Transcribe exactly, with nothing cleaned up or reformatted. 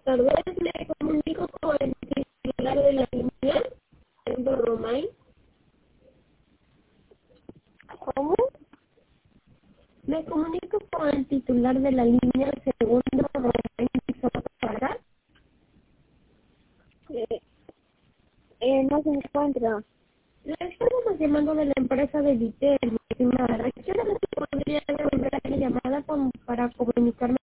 Tal vez me comunico con el titular de la línea, Segundo Romain. ¿Cómo? Me comunico con el titular de la línea, Segundo Romain Soto. Eh, eh, no se encuentra. Le estamos llamando de la empresa de Vitel, mi estimada. ¿Qué hora me podría devolver la llamada con- para comunicarme